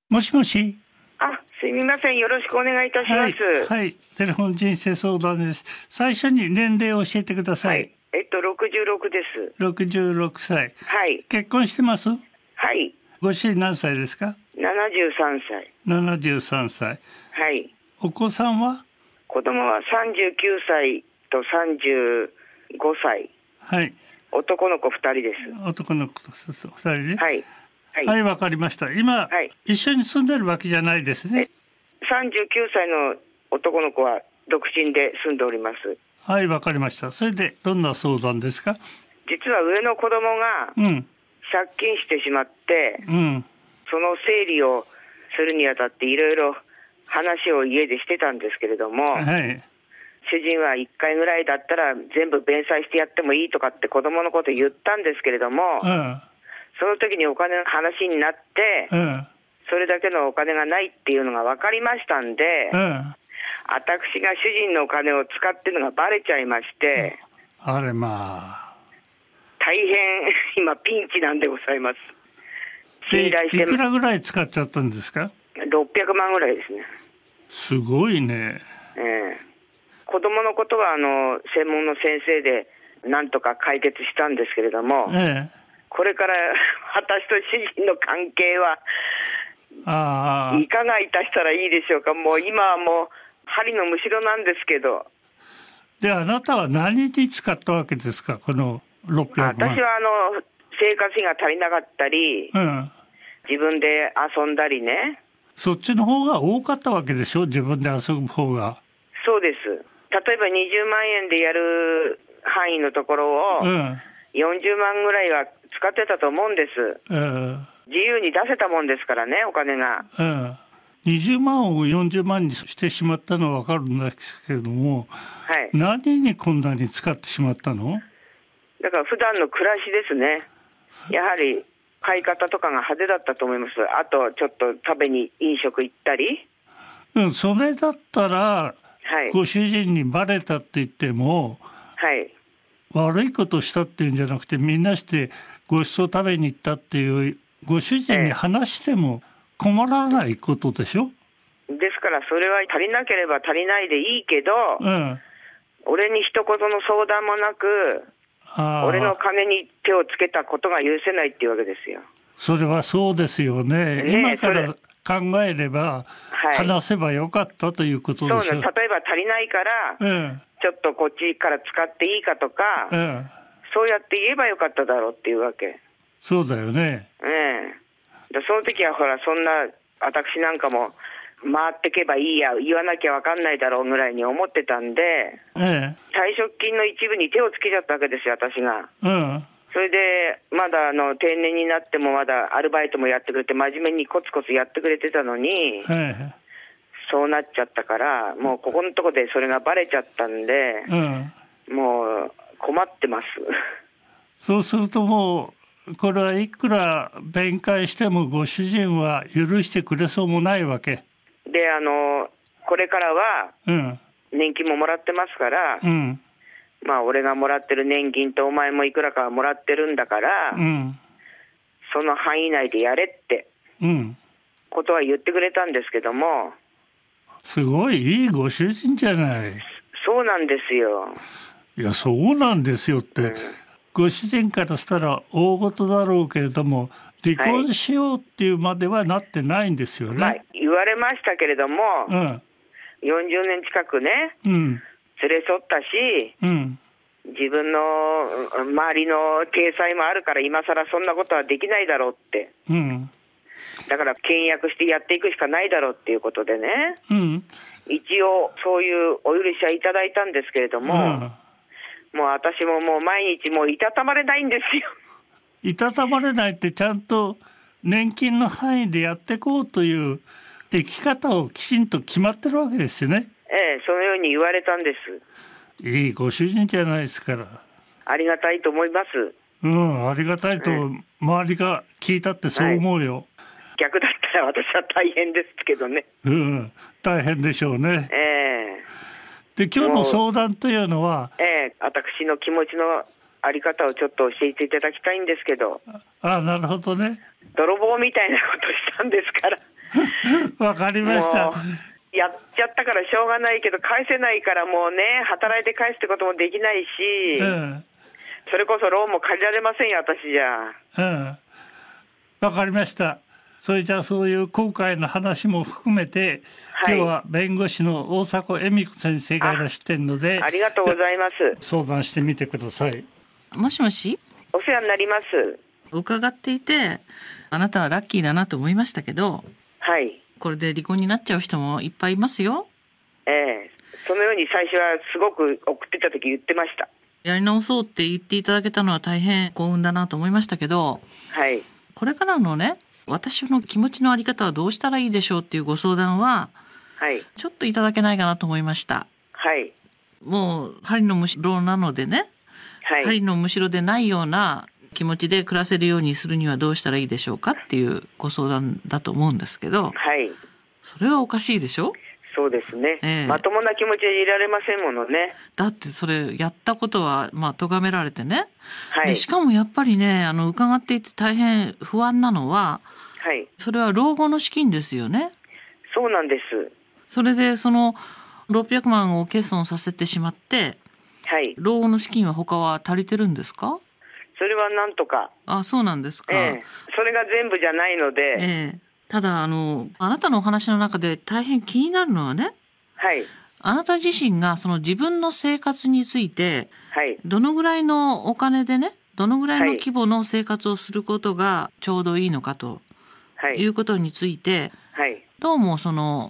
もしもし。 すみません。よろしくお願いいたします。 はい。テレフォン人生相談です。最初に年齢を教えてください。 66です。 66歳。 はい。 結婚してます？ はい。 ご主人何歳ですか 73歳。 73歳。 はい。 お子さんは？ 子供は39歳と35歳。 はい。 男の子2人です。 男の子2人ね。 はい。 はい、わかりました。今、 はい、 一緒に住んでるわけじゃないですね。 39歳の男の子は独身で住んでおります。 はい、わかりました。それでどんな相談ですか？ 実は上の子供が借金してしまって、その整理をするにあたっていろいろ話を家でしてたんですけれども、 はい、 主人は1回ぐらいだったら全部弁済してやってもいいとかって子供のこと言ったんですけれども、その時にお金の話になって、それだけのお金がないっていうのが分かりましたんで、私が主人のお金を使ってるのがバレちゃいまして、 あれまあ大変今ピンチなんでございます。 信頼していくらぐらい使っちゃったんですか ？600万ぐらいですね。 すごいね。 子供のことは専門の先生でなんとか解決したんですけれども、これから私と主人の関係はいかがいたしたらいいでしょうか。もう今はもう針のむしろなんですけど。 で、あなたは何に使ったわけですか、この600万。 私は生活費が足りなかったり、自分で遊んだりね。 そっちの方が多かったわけでしょ、自分で遊ぶ方が。 そうです。例えば20万円でやる範囲のところを、40万ぐらいは使ってたと思うんです。自由に出せたもんですからね、お金が。 20万を40万にしてしまったのは分かるんですけれども、何にこんなに使ってしまったの？ だから普段の暮らしですね。やはり買い方とかが派手だったと思います。あとちょっと食べに飲食行ったり。 それだったら、ご主人にバレたって言っても、悪いことしたっていうんじゃなくて、みんなしてごちそう食べに行ったっていうご主人に話しても困らないことでしょ？ ですからそれは足りなければ足りないでいいけど、俺に一言の相談もなく、俺の金に手をつけたことが許せないっていうわけですよ。 それはそうですよね。今から考えれば、話せばよかったということでしょ。 そうね。例えば足りないから、ちょっとこっちから使っていいかとか、そうやって言えばよかっただろうっていうわけ。 そうだよね。 その時はほら、そんな私なんかも回ってけばいいや、言わなきゃ分かんないだろうぐらいに思ってたんで、退職金の一部に手をつけちゃったわけですよ、私が。それでまだ定年になってもまだアルバイトもやってくれて、真面目にコツコツやってくれてたのに、そうなっちゃったから、もうここのとこでそれがバレちゃったんで、もう困ってます。 そうするともうこれはいくら弁解してもご主人は許してくれそうもないわけで、これからは年金ももらってますから、まあ俺がもらってる年金とお前もいくらかもらってるんだから、その範囲内でやれってことは言ってくれたんですけども。 すごいいいご主人じゃない。 そうなんですよ。 いや、そうなんですよって、ご主人からしたら大事だろうけれども、離婚しようっていうまではなってないんですよね。 言われましたけれども、40年近くね、連れ添ったし、自分の周りの体裁もあるから今更そんなことはできないだろうって、だから倹約してやっていくしかないだろうっていうことでね、一応そういうお許しはいただいたんですけれども、もう私ももう毎日もういたたまれないんですよ。 いたたまれないって、ちゃんと年金の範囲でやっていこうという生き方をきちんと決まってるわけですよね。 そのように言われたんです。 いいご主人じゃないですから。 ありがたいと思います。 ありがたいと周りが聞いたってそう思うよ。 逆だったら私は大変ですけどね。 大変でしょうね。で、今日の相談というのは、 私の気持ちのあり方をちょっと教えていただきたいんですけど。 なるほどね。 泥棒みたいなことしたんですから。 わかりました。 やっちゃったからしょうがないけど、返せないからもうね、働いて返すってこともできないし、それこそローンも借りられませんよ、私じゃ。 わかりました。それじゃあそういう今回の話も含めて、今日は弁護士の大迫恵美子先生がいらしてるので、 ありがとうございます。 相談してみてください。 もしもし。 お世話になります。 伺っていて、あなたはラッキーだなと思いましたけど、 はい。 これで離婚になっちゃう人もいっぱいいますよ。 そのように最初はすごく送ってた時言ってました。 やり直そうって言っていただけたのは大変幸運だなと思いましたけど、 はい。 これからのね、私の気持ちのあり方はどうしたらいいでしょうっていうご相談は、 はい。 ちょっといただけないかなと思いました。 はい。 もう針のむしろなのでね、はい、針のむしろでないような気持ちで暮らせるようにするにはどうしたらいいでしょうかっていうご相談だと思うんですけど、 はい。 それはおかしいでしょ？ そうですね、まともな気持ちでいられませんものね。 だってそれやったことは咎められてね、 はい、 でしかもやっぱりね伺っていて大変不安なのは、 はい、 それは老後の資金ですよね。 そうなんです。 それでその600万を欠損させてしまって、 はい、 老後の資金は他は足りてるんですか？ それはなんとか。 あ、そうなんですか。 それが全部じゃないので、 ただあなたのお話の中で大変気になるのはね、 はい、 あなた自身がその自分の生活について、 はい、 どのぐらいのお金でね、どのぐらいの規模の生活をすることがちょうどいいのかということについて、 はい、 どうもその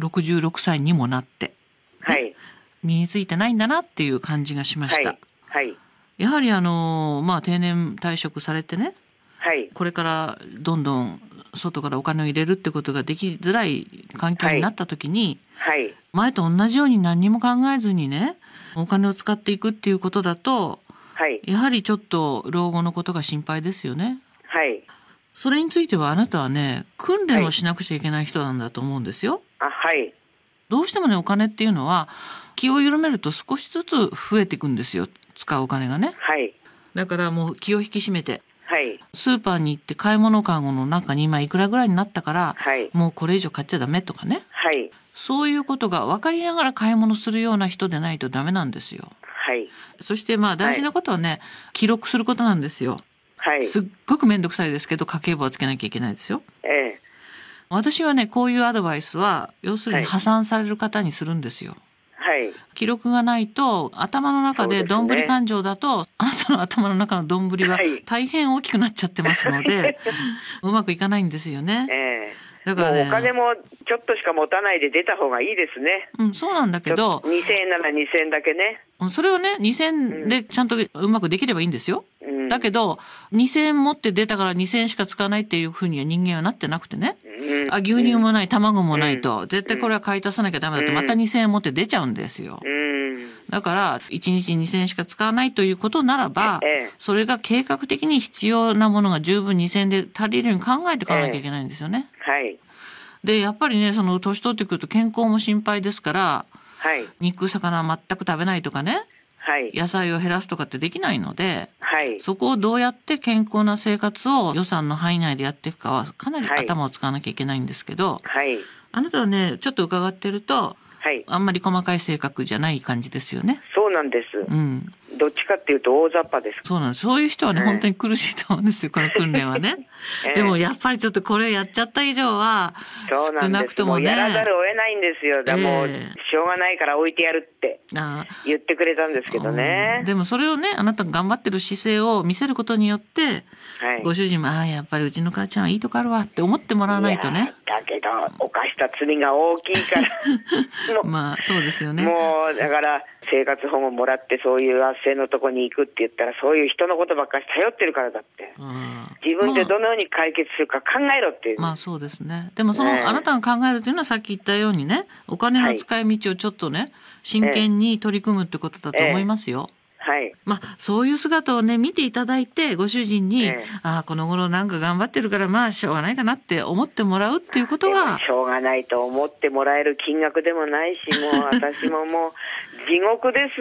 66歳にもなって、 はい、 身についてないんだなっていう感じがしました。 はい、 やはり定年退職されてね、 はい、 これからどんどん外からお金を入れるってことができづらい環境になった時に、 はいはい、 前と同じように何にも考えずにね、お金を使っていくっていうことだと、 はい、 やはりちょっと老後のことが心配ですよね。 はい。 それについてはあなたはね、訓練をしなくちゃいけない人なんだと思うんですよ。 はい。 どうしてもね、お金っていうのは気を緩めると少しずつ増えていくんですよ。使うお金がね。 はい。 だからもう気を引き締めて。 はい、 スーパーに行って買い物カゴの中に今いくらぐらいになったから、 はい、 もうこれ以上買っちゃダメとかね、 はい、 そういうことが分かりながら買い物するような人でないとダメなんですよ。 はい、 そして大事なことはね、記録することなんですよ。 はい、 すっごくめんどくさいですけど家計簿はつけなきゃいけないですよ。私はねこういうアドバイスは要するに破産される方にするんですよ。 はい、 記録がないと頭の中でどんぶり勘定だと、あなたの頭の中のどんぶりは大変大きくなっちゃってますので、うまくいかないんですよね。 だからね、もうお金もちょっとしか持たないで出た方がいいですね。 そうなんだけど 2000円なら2000円だけね。 それをね2000円でちゃんとうまくできればいいんですよ。だけど2000円持って出たから2000円しか使わないっていうふうには人間はなってなくてね、牛乳もない卵もないと、絶対これは買い足さなきゃダメだとまた2000円持って出ちゃうんですよ。だから1日2000円しか使わないということならば、それが計画的に必要なものが十分2000円で足りるように考えて買わなきゃいけないんですよね。 はい。 でやっぱりねその年取ってくると健康も心配ですから、 はい、 肉魚全く食べないとかね、 はい、 野菜を減らすとかってできないので、 はい、 そこをどうやって健康な生活を予算の範囲内でやっていくかはかなり頭を使わなきゃいけないんですけど、 はい、 あなたはねちょっと伺ってると、はい、あんまり細かい性格じゃない感じですよね。 そうなんです。どっちかっていうと大雑把です。 そうなんです。そういう人はね、本当に苦しいと思うんですよ、この訓練はね。でもやっぱりちょっとこれやっちゃった以上は、少なくともね。 もうやらざるを得ないんですよ。もうしょうがないから置いてやるって言ってくれたんですけどね。 でもそれをね、あなたが頑張ってる姿勢を見せることによって、ご主人もやっぱりうちの母ちゃんはいいとこあるわって思ってもらわないとね。 だけど犯した罪が大きいからまあそうですよね。 もうだから生活保護もらってそういう斡旋のとこに行くって言ったら、そういう人のことばっかり頼ってるからだって、自分でどのように解決するか考えろっていう。 そうですね。でもあなたが考えるというのはさっき言ったようにね、お金の使い道をちょっとね、真剣に取り組むってことだと思いますよ。 はい。 そういう姿をね見ていただいて、ご主人に、この頃なんか頑張ってるからしょうがないかなって思ってもらうっていうことが、 しょうがないと思ってもらえる金額でもないし、もう私ももう地獄です。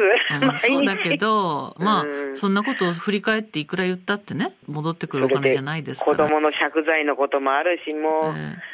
そうだけどそんなことを振り返っていくら言ったってね、戻ってくるお金じゃないですから。 子供の借財のこともあるし、もう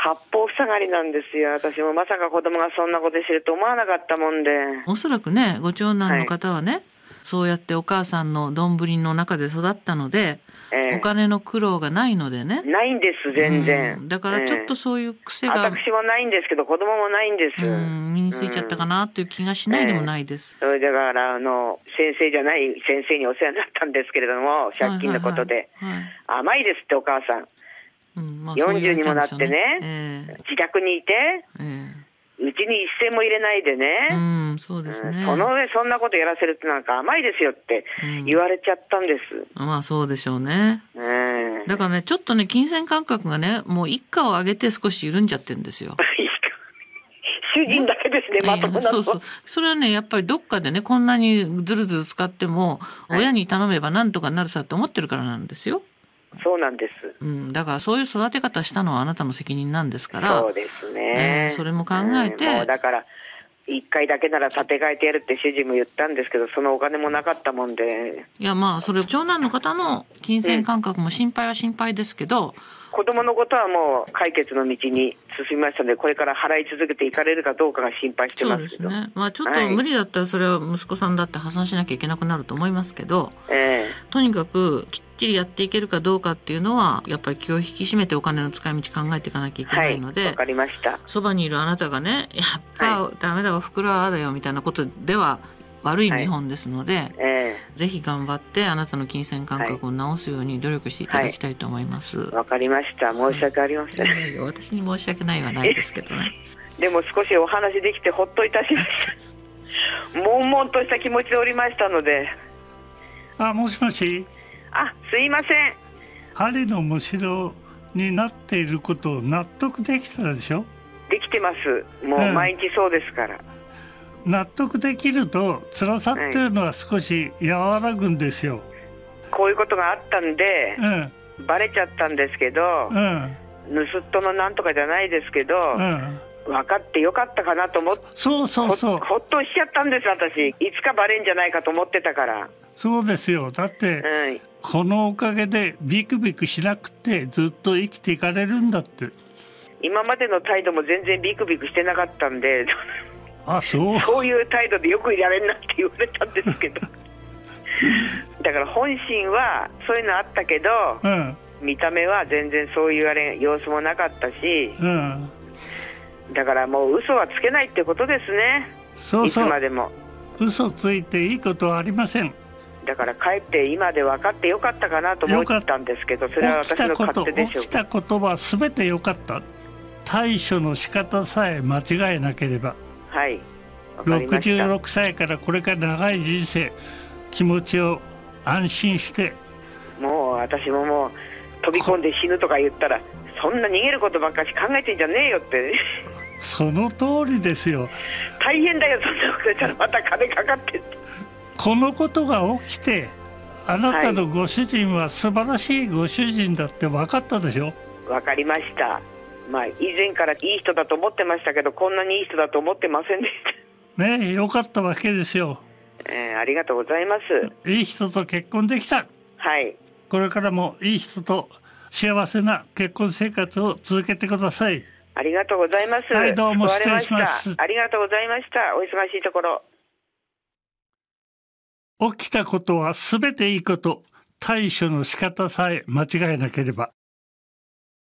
八方塞がりなんですよ。私もまさか子供がそんなことしてると思わなかったもんで。 おそらくね、ご長男の方はね、そうやってお母さんの丼の中で育ったので、お金の苦労がないのでね。 ないんです、全然。 だからちょっとそういう癖が。 私もないんですけど、子供もないんです。 身についちゃったかなという気がしないでもないです。 それだから、先生じゃない先生にお世話になったんですけれども、借金のことで。甘いですって、お母さん。40にもなってね、自宅にいて、うちに一銭も入れないでね、 そうですね。 その上そんなことやらせるってなんか甘いですよって言われちゃったんです。 まあそうでしょうね。だからね、ちょっとね、金銭感覚がね、もう一家を挙げて少し緩んじゃってるんですよ。 主人だけですね、まともなの。 それはね、やっぱりどっかでね、こんなにずるずる使っても、親に頼めばなんとかなるさって思ってるからなんですよ。 そうなんです。 だからそういう育て方したのはあなたの責任なんですから。 そうですね。 それも考えて。 もうだから、一回だけなら建て替えてやるって主人も言ったんですけど、そのお金もなかったもんで。 いや、まあ、それ、長男の方の金銭感覚も心配は心配ですけど、 子供のことはもう解決の道に進みましたので、これから払い続けていかれるかどうかが心配してますけど。 そうですね。まあちょっと無理だったらそれは息子さんだって破産しなきゃいけなくなると思いますけど、とにかくきっちりやっていけるかどうかっていうのは、やっぱり気を引き締めてお金の使い道考えていかなきゃいけないので、 わかりました。 そばにいるあなたがね、やっぱダメだわ、袋はあだよみたいなことでは悪い見本ですので、ぜひ頑張ってあなたの金銭感覚を直すように努力していただきたいと思います。 わかりました。申し訳ありません。 私に申し訳ないはないですけどね。 でも少しお話できてほっといたしました。悶々とした気持ちでおりましたので。 もしもし。 すいません。 針のむしろになっていることを納得できたでしょ。 できてます。もう毎日そうですから。 納得できると辛さっていうのは少し和らぐんですよ。 こういうことがあったんで、バレちゃったんですけど、盗っ人のなんとかじゃないですけど、分かってよかったかなと思って、 そうほっとしちゃったんです。私いつかバレんじゃないかと思ってたから。 そうですよ。だって、このおかげでビクビクしなくてずっと生きていかれるんだって。 今までの態度も全然ビクビクしてなかったんでそういう態度でよくいられんなって言われたんですけどだから本心はそういうのあったけど、見た目は全然そういう様子もなかったし、だからもう嘘はつけないってことですね。いつまでも嘘ついていいことはありません。 だからかえって今で分かってよかったかなと思ったんですけど、それは私の勝手でしょう。 起きたことは全てよかった。対処の仕方さえ間違えなければ。66歳からこれから長い人生、気持ちを安心して。 もう私ももう飛び込んで死ぬとか言ったら、そんな逃げることばっかし考えてんじゃねえよってその通りですよ。 大変だよ、そんなこと言ったらまた金かかってって。 このことが起きて、あなたのご主人は素晴らしいご主人だって分かったでしょ。 分かりました。以前からいい人だと思ってましたけど、こんなにいい人だと思ってませんでしたね。よかったわけですよ。 ありがとうございます。 いい人と結婚できた。これからもいい人と幸せな結婚生活を続けてください。 ありがとうございます。 どうも失礼します。 ありがとうございました。お忙しいところ。 起きたことは全ていいこと。対処の仕方さえ間違えなければ。